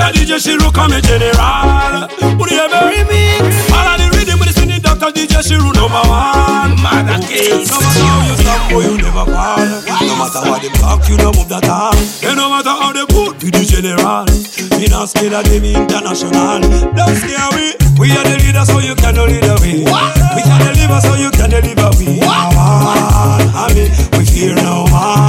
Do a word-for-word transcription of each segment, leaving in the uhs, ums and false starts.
Doctor D J Shiru come a general. Would you ever remix? Follow the rhythm with the singing Doctor D J Shiru number one. Mother case. No matter how you stand, boy, you never fall. No matter what they talk, you don't move that arm. And no matter how they put with the general. We not scared of them international. Don't scare me. We are the leaders, so you can lead away. We can deliver, so you can deliver. We are one. I mean, we fear no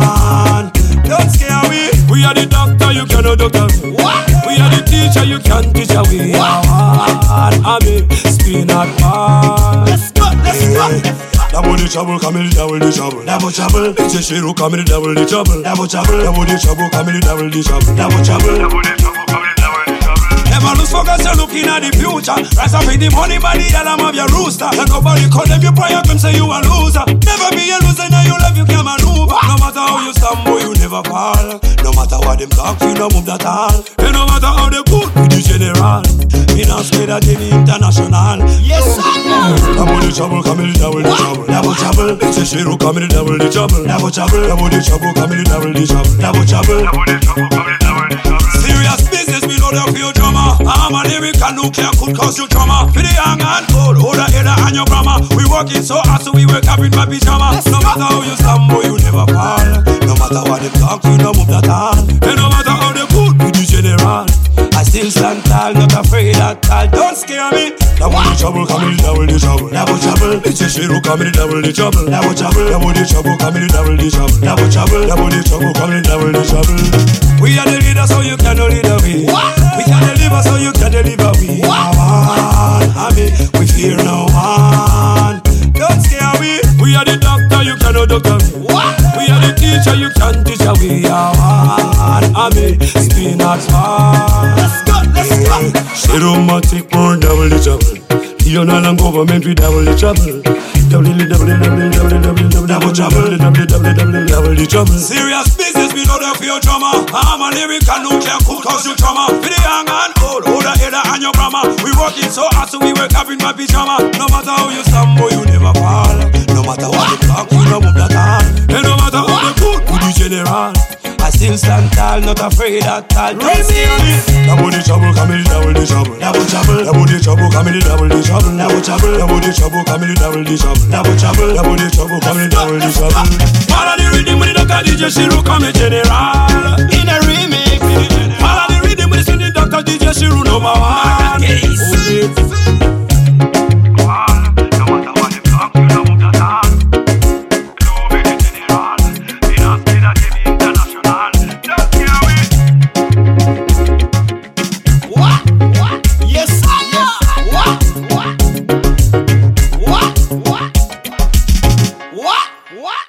man. Don't scare me. We are the doctor, you cannot doctor me. We are the teacher, you can't teach us. We are one. I mean, spin not man. Let's go, let's go. Double the trouble, come in, double the trouble, double trouble. It's a shiru, come in, double the trouble, double trouble, double the trouble, come in, double the trouble, double trouble, double the trouble, come in, double the trouble. Never lose focus, you're looking at the future. Rise up with the money by the alarm of your rooster. And nobody call them your prayer, come say you a loser. Never be a loser, now you love, you can maneuver. No matter how you stumble, you never fall. No matter what them talk, you don't move that all. And no matter how they put with the general. Me not scared of them international. Yes, I know. Double the trouble, come in, double the trouble, double trouble. It's a shiru, come in, double the trouble, double trouble, double the trouble, come in, double the trouble, double trouble, double the trouble, come in, double the trouble. Serious business, we know that for your drama. I'm a lyrical nuclear could cause you trauma. For the young and old, hold the header and your grammar. We working so hard, so we wake up in my pyjama. No matter how you stumble, you never fall. No matter what they talk, you don't move that hand. And no matter how they put with the general. I still stand tall, not afraid at all. Don't scare me. Double the trouble, come in, double the trouble, double trouble. It's a shiru, come in, double the trouble, double trouble, double the trouble, come in, double the trouble, double trouble, double the trouble, come in, double the trouble. We are the leaders, so you can lead away. We can deliver, so you can deliver. We are one. I mean, we fear no one. Don't scare me. We are the doctor, you cannot doctor me. We are the teacher, you can't teach us. We are one. I mean, spin not far. Let's go, let's go. Shirumatic more double the trouble. Lionel and government we double the trouble. Double the double the double the double the double the double trouble. Double the double the double the double the trouble. Serious business, we know that for your drama. I'm a lyrical nuclear could cause you trauma. For the young and old, hold the header and your grammar. We working so hard, so we wake up in my pyjama. No matter how you stumble, you never fall. No matter what they talk, you don't move that hand. And no matter how they put with the general. I still stand tall, not afraid at all. Don't scare me. Double the trouble, come in, double the trouble, double trouble, double the trouble, come in, double the trouble, double trouble, double the trouble, come in, double the trouble, double trouble, double the trouble, come in, double the trouble. Follow the rhythm with the Doctor D J Shiru, come a general. In a real